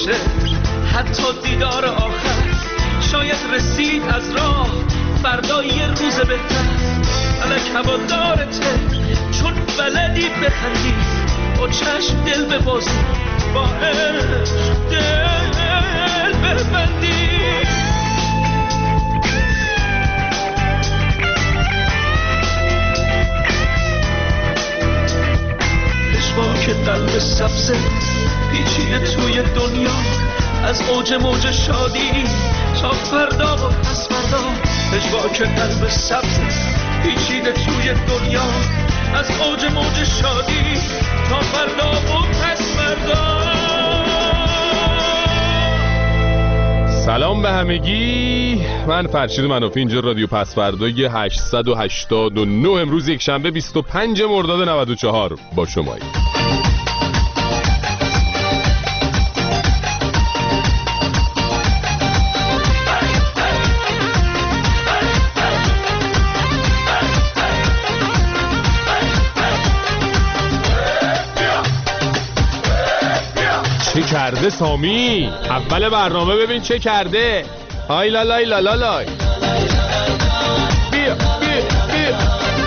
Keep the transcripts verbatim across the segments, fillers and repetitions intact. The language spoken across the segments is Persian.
باشه، حتی دیدار آخر شاید رسید از راه، فردا یه روز بهتر. فلک هوادارته چون بلدی بخندی، با چشم دل ببازی، با عشق دل ببندی. که قلب سبزه پیچیده توی دنیا، از اوج موج شادی تا فردا و پس فردا. پژواک قلب سبزه پیچیده توی دنیا، از اوج موج شادی تا فردا و پس فردا. سلام به همگی، من فرشید منافی، اینجا رادیو پس فردای هشتصد و هشتاد و نه، امروز یک شنبه بیست و پنج مرداد نود و چهار با شمایی. چه کرده سامی؟ اول برنامه ببین چه کرده. های لالای لالالای. بیا بیا بیا.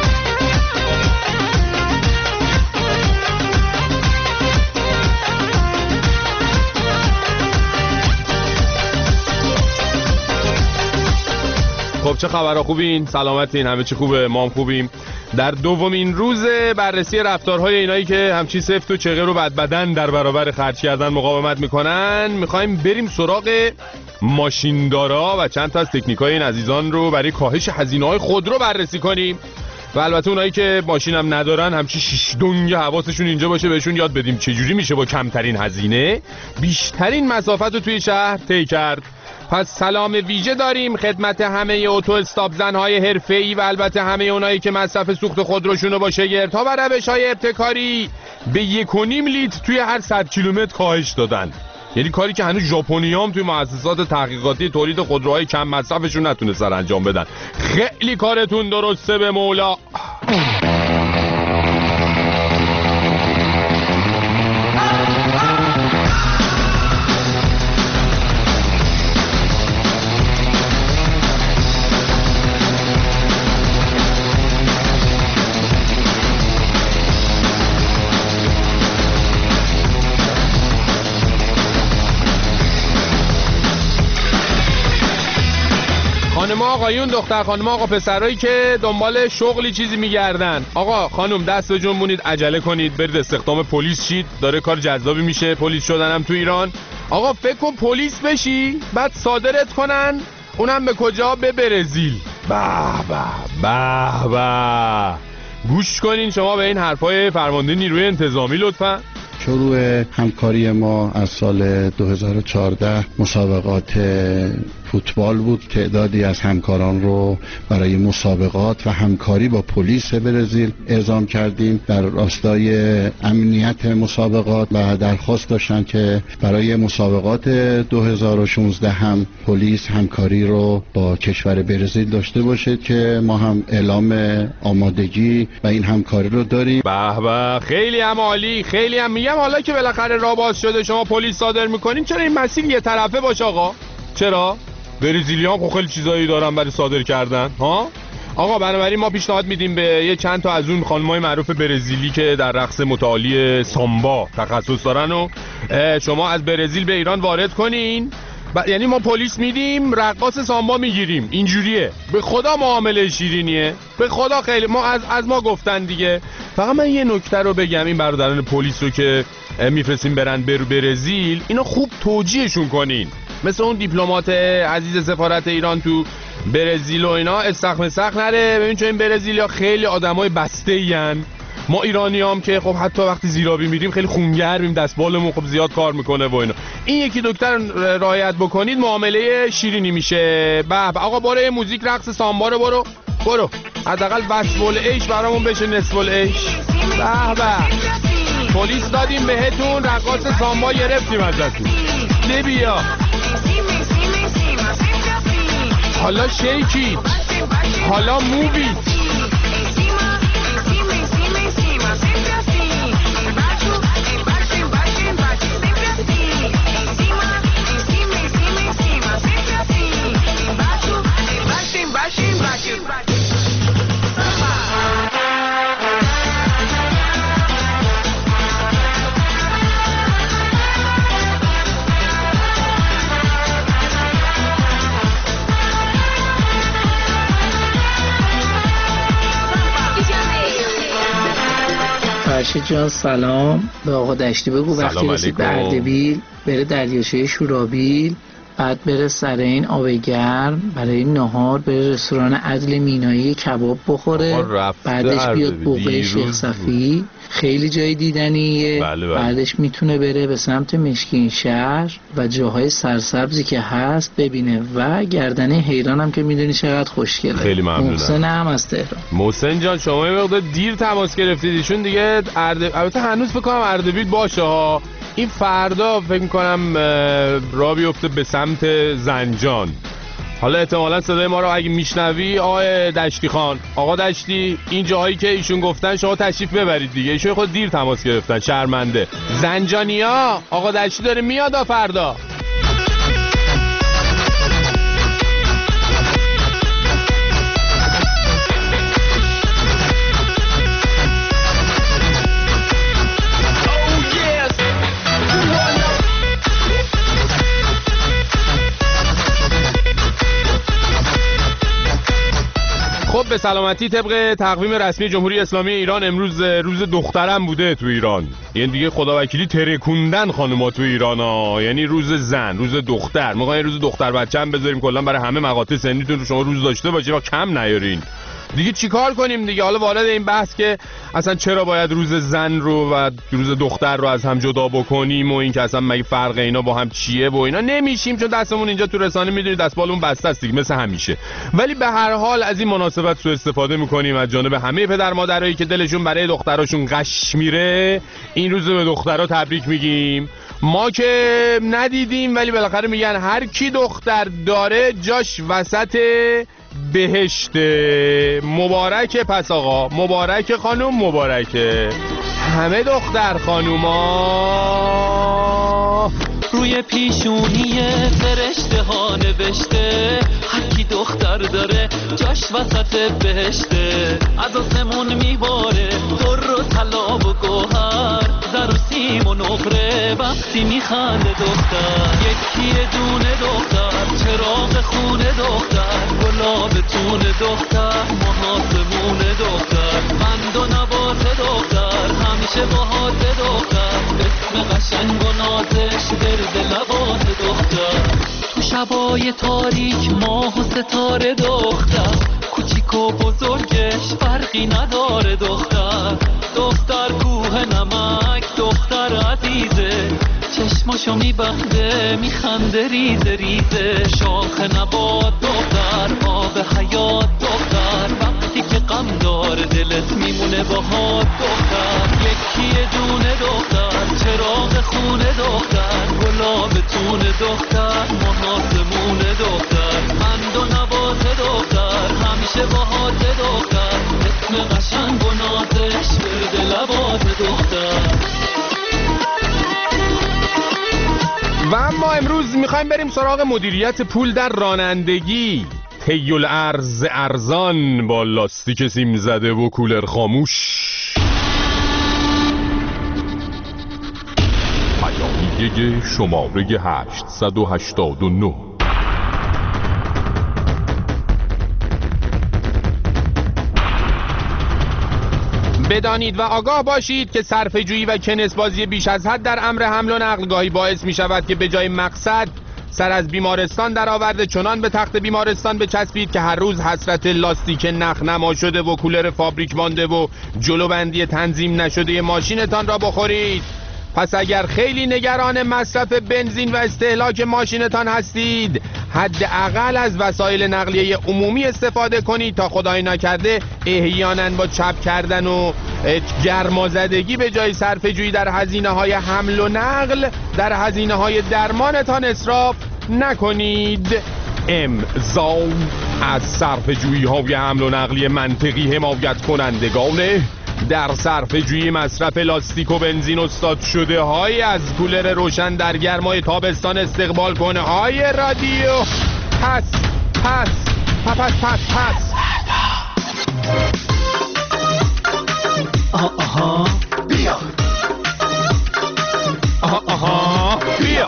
خب چه خبرها؟ خوبین؟ سلامتین؟ همه چی خوبه؟ ما هم خوبیم. در دومین روز بررسی رفتارهای اینایی که همچین سفت و چغر و بدبدن در برابر خرج کردن مقاومت میکنن، میخوایم بریم سراغ ماشیندارا و چند تا از تکنیکای این عزیزان رو برای کاهش هزینه‌های خودرو بررسی کنیم و البته اونایی که ماشین هم ندارن همچین شیش دنگ حواسشون اینجا باشه، بهشون یاد بدیم چجوری میشه با کمترین هزینه بیشترین مسافت رو توی شهر طی کرد. پس سلام ویژه داریم خدمت همه اتو استاپ زنهای حرفه‌ای و البته همه اونایی که مصرف سوخت خودروشون رو با شگردها و روش‌های ابتکاری به یک و نیم لیتر توی هر صد کیلومتر کاهش دادن. یعنی کاری که هنوز ژاپنیام توی مؤسسات تحقیقاتی تولید خودروهای کم مصرفشون نتونستن انجام بدن. خیلی کارتون درسته به مولا. خانم آقایون، دختر خانم آقا پسرایی که دنبال شغلی چیزی میگردن، آقا خانم دست بجنبونید، عجله کنید، برید استخدام پلیس شید، داره کار جذابی میشه پلیس شدنم تو ایران. آقا فکر کن پلیس بشی بعد صادرت کنن، اونم به کجا؟ به برزیل. به به به به. گوش کنین شما به این حرفای فرمانده نیروی انتظامی لطفاً. شروع همکاری ما از سال دو هزار و چهارده مسابقات فوتبال بود. تعدادی از همکاران رو برای مسابقات و همکاری با پلیس برزیل اعزام کردیم در راستای امنیت مسابقات و درخواست داشتن که برای مسابقات دو هزار و شانزده هم پلیس همکاری رو با کشور برزیل داشته باشه که ما هم اعلام آمادگی و این همکاری رو داریم. به به، خیلی هم عالی. خیلی هم میگم حالا که بالاخره راه باز شده شما پلیس صادر میکنین، چرا این مسیر یه طرفه باشه آقا؟ چرا؟ برزیلیان خب خیلی چیزایی دارن برای صادر کردن ها. آقا بنابراین ما پیشنهاد میدیم به یه چند تا از اون خانمای معروف برزیلی که در رقص متعالی سامبا تخصص دارن و شما از برزیل به ایران وارد کنین. ب... یعنی ما پلیس میدیم، رقاص سامبا میگیریم. اینجوریه. به خدا معامله شیرینیه، به خدا. خیلی ما از از ما گفتن دیگه. فقط من یه نکته رو بگم، این برادران پلیس رو که میفرستیم برن بر برزیل، اینا خوب توجیهشون کنین، مثل اون دیپلمات عزیز سفارت ایران تو برزیل و اینا استخ مسخ نره. ببین چون این برزیلیا خیلی آدمای بسته این، ما ایرانی هم که خب حتی وقتی زیرابی میریم خیلی خونگرمیم، دستبالمون خب زیاد کار میکنه و اینا. این یکی دکتر رعایت بکنید معامله شیرینی میشه. به آقا برو موزیک رقص سامبا رو برو برو حداقل وصف العیش برامون بشه نصف العیش. به به، پلیس دادیم بهتون، رقاص سامبا گرفتیم ازتون. بیا حالا شیکی، حالا مووی. فرشید جان سلام. به آقا دشتی بگو وقتی رسید به اردبیل بره دریاچه شورابیل، بعد بره سر این آب گرم برای نهار، بره رستوران عدل مینایی کباب بخوره، بعدش بیاد بوقه شیخ صفی، خیلی جای دیدنیه. بله بله. بعدش میتونه بره به سمت مشکین شهر و جاهای سرسبزی که هست ببینه و گردنه حیران هم که میدونی چقدر خوشگله. خیلی ممنونم. محسن هم از تهران. محسن جان شما یه مقدار دیر تماس گرفتید، ایشون دیگه ارد... البته هنوز فکر کنم اردبیل باشه ها. این فردا فکر میکنم راه بیفته به سمت زنجان. حالا احتمالا صدای ما رو اگه میشنوی آقای دشتی خان، آقا دشتی، این جاهایی که ایشون گفتن شما تشریف ببرید دیگه، ایشون خود دیر تماس گرفتن، شرمنده. زنجانیا آقا دشتی داره میاد فردا. خب به سلامتی. طبق تقویم رسمی جمهوری اسلامی ایران امروز روز دخترم بوده تو ایران. یعنی دیگه خداوکیلی ترکوندن خانوما تو ایران ها. یعنی روز زن، روز دختر. میخواین روز دختر بچه‌م بذاریم کلا برای همه مقاطع سنیتون رو شما روز داشته باشید و کم نیارین. دیگه چیکار کنیم دیگه؟ حالا وارد این بحث که اصلا چرا باید روز زن رو و روز دختر رو از هم جدا بکنیم و این که اصلا مگه فرق اینا با هم چیه و اینا نمیشیم، چون دستمون اینجا تو رسانه میدونید دستمالمون بسته است دیگه مثل همیشه. ولی به هر حال از این مناسبت سوء استفاده میکنیم از جانب همه پدر مادرایی که دلشون برای دختراشون غش میره. این روز به دخترها تبریک میگیم. ما که ندیدیم ولی بالاخره میگن هر کی دختر داره جاش وسط بهشت. مبارکه پس آقا، مبارکه خانوم، مبارکه همه دختر خانوما. روی پیشونی فرشته ها نوشته هر کی دختر داره جاش وسط بهشته. از آسمون میباره در و طلا و گوهر، زر و سیم و نقره وقتی میخنده دختر. یکی دونه دختر، چراغ خونه دختر، گلاب تون دختر، محاسمون دختر، بند و نبات دختر، همیشه باهات دختر، اسم قشنگ و نازش گرد لبات دختر. تو شبای تاریک ماه و ستاره دختر، کوچیک و بزرگش فرقی نداره دختر. دختر کوه نمک، دختر عزیزه، چشماشو میبنده میخنده ریزه ریزه. شاخ نبات دختر، آب حیات دختر، وقتی که غم داره دلت میمونه باهات دختر. یکی دونه دختر، چراغ خونه دختر، گلاب تون دختر، محاسمون دختر، بند و نبات دختر، همیشه باهات دختر، اسم قشنگ و نازش ورد لبات دختر. و اما امروز میخوایم بریم سراغ مدیریت پول در رانندگی. طی الارز ارزان با لاستیک سیم زده و کولر خاموش. پیامیه شماره هشتصد و هشتاد و نه. بدانید و آگاه باشید که صرفه‌جویی و کنسبازی بیش از حد در امر حمل و نقل گاهی باعث می شود که به جای مقصد سر از بیمارستان درآورده چنان به تخت بیمارستان بچسبید که هر روز حسرت لاستیک نخنما شده و کولر فابریک مانده و جلوبندی تنظیم نشده ماشینتان را بخورید. پس اگر خیلی نگران مصرف بنزین و استهلاک ماشینتان هستید، حداقل از وسایل نقلیه عمومی استفاده کنید تا خدای نکرده احیانا با چپ کردن و گرمازدگی به جای صرفه‌جویی در هزینه‌های حمل و نقل در هزینه‌های درمانتان اسراف نکنید. امضا از صرفه‌جویی‌های حمل و نقلی منطقی حمایت کنندگان در صرفه‌جویی مصرف لاستیک و بنزین استاد شده های از کولر روشن در گرمای تابستان استقبال کنه های رادیو. پس پس پس پس پس پس آها آها بیا، آها آها بیا،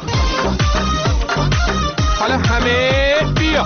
حالا همه بیا.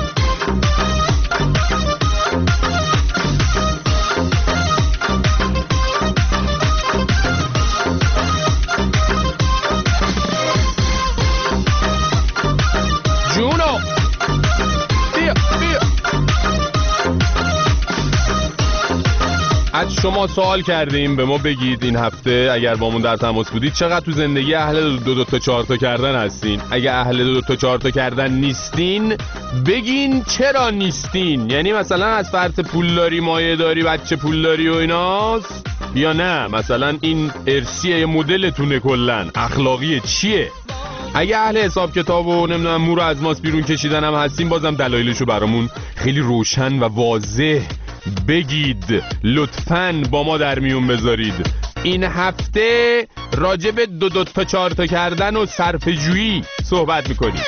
شما سوال کردیم به ما بگید این هفته اگر با مون در تماس بودید چقدر تو زندگی اهل دو دو تا چهار تا کردن هستین. اگه اهل دو دو تا چهار تا کردن نیستین بگین چرا نیستین. یعنی مثلا از فرط پولداری، مایه داری، بچه پولداری و ایناست، یا نه مثلا این ارثیه مدلتونه، کلن اخلاقیه، چیه؟ اگه اهل حساب کتاب و نمیدونم مو رو از ماست بیرون کشیدن هم هستین بازم دلایلشو برامون خیلی روشن و واضح بگید، لطفاً با ما در میون بذارید. این هفته راجب دو دو تا چهار تا کردن و صرفه‌جویی صحبت میکنیم.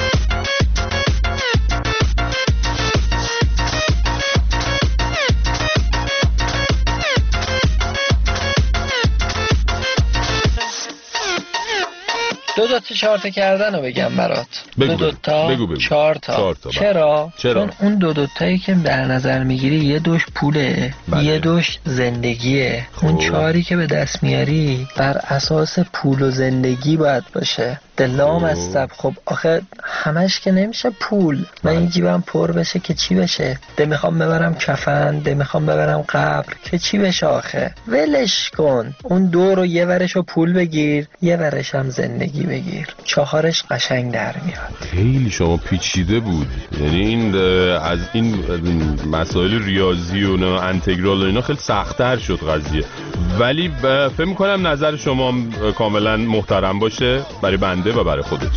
دو دو تا چهار تا کردن رو بگم برات. بگو دو دو تا بگو بگو. چهار تا. چهار تا چرا؟ چرا؟ چون اون دو دو تایی که در نظر میگیری یه دوش پوله، بله. یه دوش زندگیه. خوب. اون چهاری که به دست میاری بر اساس پول و زندگی باید باشه. دلام از سب. خب آخه همش که نمیشه پول. من این جیبم پر بشه که چی بشه؟ ده میخوام ببرم کفن، ده میخوام ببرم قبر که چی بشه آخه؟ ولش کن. اون دو رو یه ورشو پول بگیر، یه ورش هم زندگی بگیر. چهارش قشنگ در میاد. خیلی شما پیچیده بود. یعنی این از این مسائل ریاضی و انتگرال و اینا خیلی سخت‌تر شد قضیه. ولی فکر می‌کنم نظر شما کاملا محترم باشه برای بنده و برای خودت.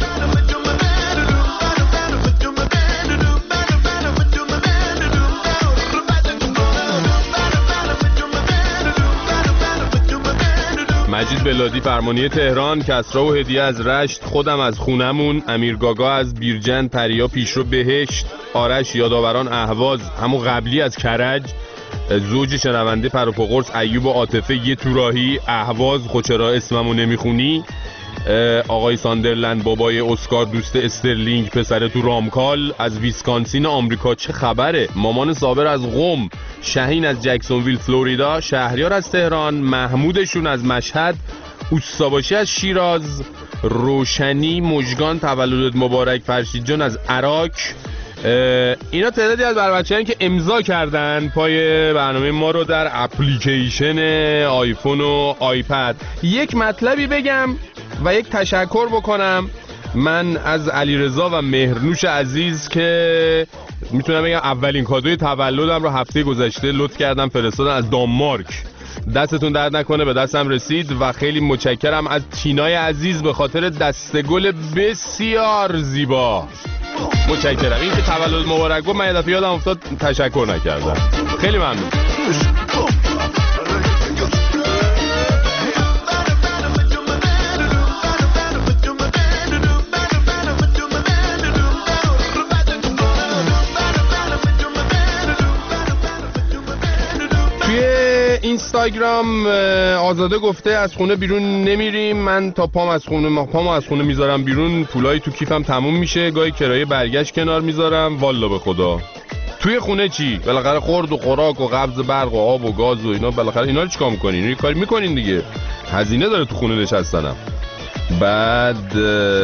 مجید بلادی فرمانی تهران، کسرا و هدیه از رشت، خودم از خونمون، امیر گاگا از بیرجند، پریا پیشرو بهشت، آرش یادآوران اهواز، همون قبلی از کرج، زوج شنونده پروپاقرص، ایوب و عاطفه یه توراهی، اهواز، خود چرا اسممو نمیخونی، آقای ساندرلند، بابای اسکار، دوست استرلینگ، پسر تو رامکال از ویسکانسین آمریکا، چه خبره؟ مامان صابر از قم، شهین از جکسونویل فلوریدا، شهریار از تهران، محمودشون از مشهد، اوستاباشی از شیراز، روشنی مژگان تولدت مبارک، فرشید جان از عراق. اینا تعدادی از بچه‌هایی که امضا کردن پای برنامه ما رو در اپلیکیشن آیفون و آیپد. یک مطلبی بگم و یک تشکر بکنم من از علیرضا و مهرنوش عزیز که میتونم بگم اولین کادوی تولدم رو هفته گذشته لطف کردم فرستادن از دانمارک. دستتون درد نکنه، به دستم رسید و خیلی متشکرم از تینای عزیز به خاطر دستگل بسیار زیبا. متشکرم. این که تولد مبارک گفت من یه دفعه یادم افتاد تشکر نکردم. خیلی ممنون. اینستاگرام آزاده گفته از خونه بیرون نمیریم، من تا پام از خونه پامو از خونه میذارم بیرون، پولای تو کیفم تموم میشه، گاهی کرایه برگشت کنار میذارم. والا به خدا توی خونه چی؟ بالاخره خورد و خوراک و قبض برق و آب و گاز و اینا، بالاخره اینا رو چیکار میکنین؟ این کاری میکنین دیگه، هزینه داره تو خونه نشستنم. بعد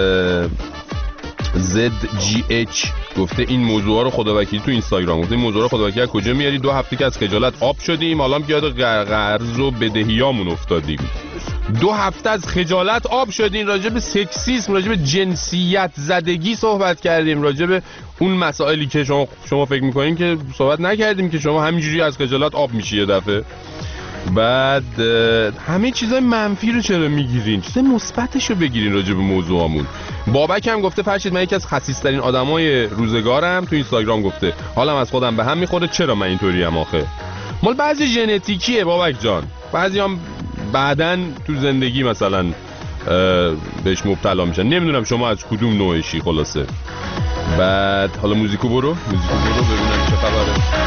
زد جی اچ گفته این موضوعا رو خداوکیلی تو اینستاگرام گفته این موضوع رو خداوکیلی از کجا میاری؟ دو هفته که از خجالت آب شدیم، حالا که یاد قرض و بدهیامون افتادیم. دو هفته از خجالت آب شدین، راجع به سکسیسم، راجع به جنسیت زدگی صحبت کردیم، راجع به اون مسائلی که شما شما فکر میکنین که صحبت نکردیم که شما همینجوری از خجالت آب میشی یه دفعه. بعد همه چیزای منفی رو چرا میگیرین؟ چیزای مثبتش رو بگیرین راجع به موضوعمون. بابک هم گفته فرشید من یکی از خسیس‌ترین آدمای روزگارم، تو اینستاگرام گفته حالم از خودم به هم میخوره، چرا من اینطوری ام آخه؟ مال بعضی ژنتیکیه بابک جان، بعضی هم بعدن تو زندگی مثلا بهش مبتلا میشن. نمیدونم شما از کدوم نوعشی خلاصه. بعد حالا موزیکو برو موزیکو برو ببینم چه خبره.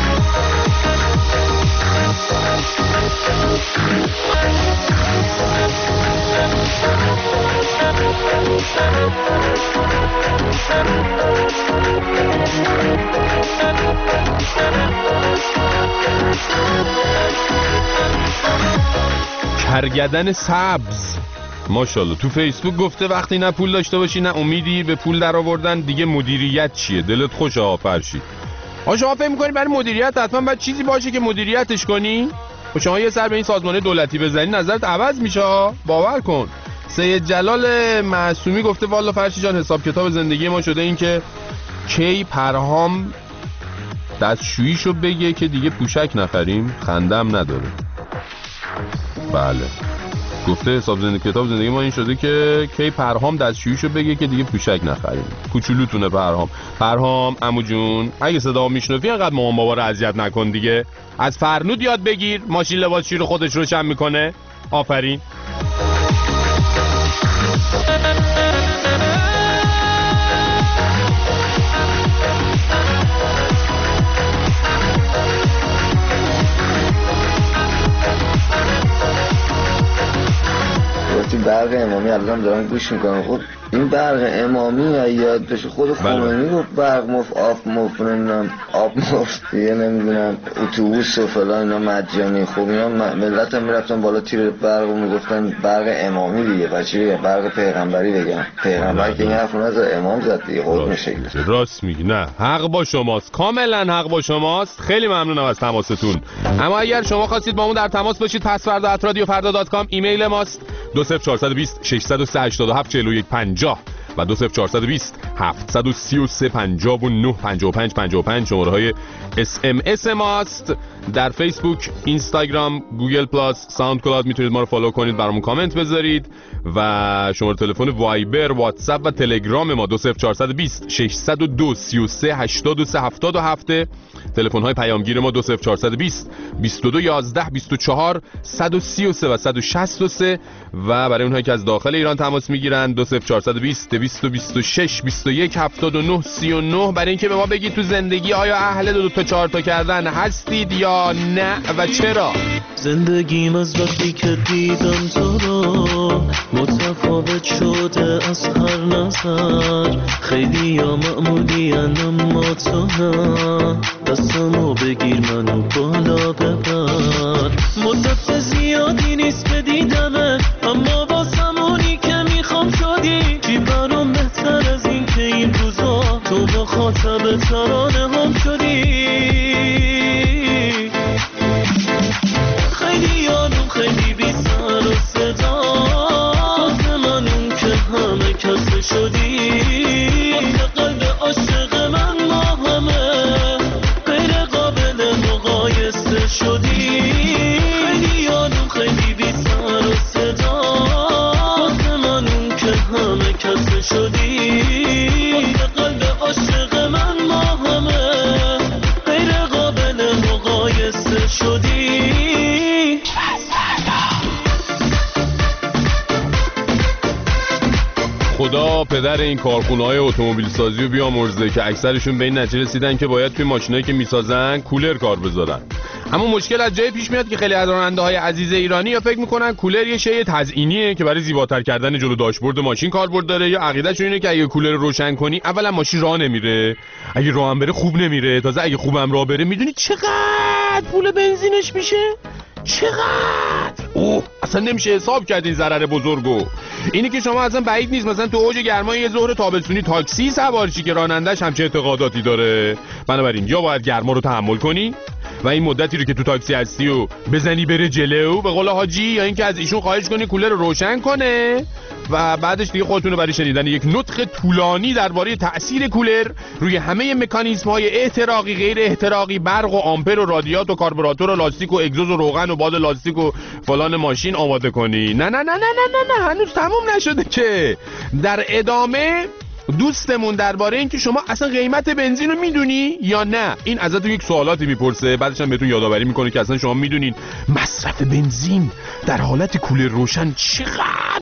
کرگدن سبز ماشاءالله تو فیسبوک گفته وقتی نه پول داشته باشی نه امیدی به پول در آوردن دیگه مدیریت چیه؟ دلت خوشه ها فرشید. آ شما فکر می‌کنی برای مدیریت حتما باید چیزی باشه که مدیریتش کنی؟ و شما یه سر به این سازمان دولتی بزنی نظرت عوض میشه، باور کن. سید جلال معصومی گفته والا فرشی جان حساب کتاب زندگی ما شده این که کی پرهام دستشوییشو بگه که دیگه پوشک نخریم، خندم نداره. بله گفته حساب زندگی کتاب زندگی ما این شده که کی پرهام دستشوییشو بگه که دیگه پوشک نخریم. کوچولوتونه پرهام. پرهام عمو جون اگه صدا میشنوی انقدر مامان بابا رو اذیت نکن دیگه. از فرنود یاد بگیر، ماشین لباسشویی رو خودش روشن میکنه. آفرین. برق امامی الان دارن گوش میکنن. خب این برق امامی یاد بشه خود خمینی گفت برق مف آف مف نمیدونم آب مف دیگه نمیدونم اتوبوس و فلان اینا مجانی. خب اینا ملت هم میرفتن بالا تیر برق و میگفتن برق امامی دیگه. بچه برق پیغمبری بگن، پیغمبر که این حرف نزد امام زد دیگه. قربون شکلت. راست میگی. نه حق با شماست، کاملا حق با شماست. خیلی ممنونم از تماستون. اما اگر شما خواستید با ما در تماس باشید پس فردا ات رادیو فردا دات کام ایمیل ماست. دو صفر چهار دو صفر شش صفر سه هشت هفت چهار یک پنجاه و دو صفر چهار دو صفر هفت سه سه پنجاه و نه پنجاه و پنج پنجاه و پنج شماره های اس ام اس ماست. در فیسبوک، اینستاگرام، گوگل پلاس، ساوند کلاود میتونید ما رو فالو کنید، برامون کامنت بذارید و شماره تلفن وایبر، واتساپ و تلگرام ما دو صفر چهار دو صفر شش صفر دو سه سه هشتاد و سه هفتاد و هفت. تلفن های پیامگیر ما دو صفر چهار دو صفر بیست و دو یازده بیست و چهار صد و سی و سه و صد و شصت و سه و برای اونهایی که از داخل ایران تماس میگیرن دو صفر چهار دو صفر دویست و بیست و شش بیست و یک هفتاد و نه سی و نه. برای اینکه به ما بگید تو زندگی آیا اهل دو تا چهار تا کردن هستید یا نه و چرا. زندگیم از وقتی که دیدم تو رو متفاوت شده از هر نظر. خیلی یا معمولی اما تو نه. دستمو بگیر منو بالا ببر. مدت زیادی نیست که دیدمه اما واسمونی که میخوام شدی. چی برام بهتر از این که این روزا تو با خاطب ترانه هم شدی. خیلی یادم خیلی بی سر و صدا واسه من اون که همه کس شدی. واسه قلب عاشق من ما همه غیر قابل مقایسه شدی. خیلی یادم خیلی بی سر و صدا واسه من اون که همه کس شدی. واسه قلب عاشق من ما همه غیر قابل مقایسه شدی. خدا پدر این کارخونه‌های اتومبیل سازی رو بیامرزه که اکثرشون به این نتیجه رسیدن که باید توی ماشینایی که میسازن کولر کار بذارن. اما مشکل از جای پیش میاد که خیلی از راننده‌های عزیز ایرانی یا فکر میکنن کولر یه شی تزئینیه که برای زیباتر کردن جلو داشبورد ماشین کاربرد داره، یا عقیده‌شون اینه که اگه کولر روشن کنی اولا ماشین راه نمیره، اگه راه هم بره خوب نمیره، تازه اگه خوبم راه بره میدونی چقدر پول بنزینش میشه؟ چقدر؟ اوه اصلا نمیشه حساب کرد این ضرر بزرگو. اینی که شما اصلا بعید نیست مثلا تو اوج گرمای یه ظهر تابستونی تاکسی سوار شی که رانندش همچه اعتقاداتی داره. بنابراین یا باید گرما رو تحمل کنی و این مدتی رو که تو تاکسی هستی و بزنی بره جلو به قول حاجی، یا اینکه از ایشون خواهش کنی کولر رو روشن کنه و بعدش دیگه خودتون رو برای شنیدن یک نطق طولانی درباره تأثیر کولر روی همه مکانیزم‌های احتراقی، غیر احتراقی، برق و آمپر و رادیات و کاربراتور و لاستیک و اگزوز و روغن و باد لاستیک و فلان ماشین آماده کنی. نه نه نه نه نه نه, نه. هنوز تموم نشده که. در ادامه دوستمون درباره این که شما اصلا قیمت بنزین رو میدونی یا نه، این ازتون یک سوالاتی میپرسه، بعدش هم بهتون یادآوری میکنه که اصلا شما میدونین مصرف بنزین در حالت کولر روشن چقدر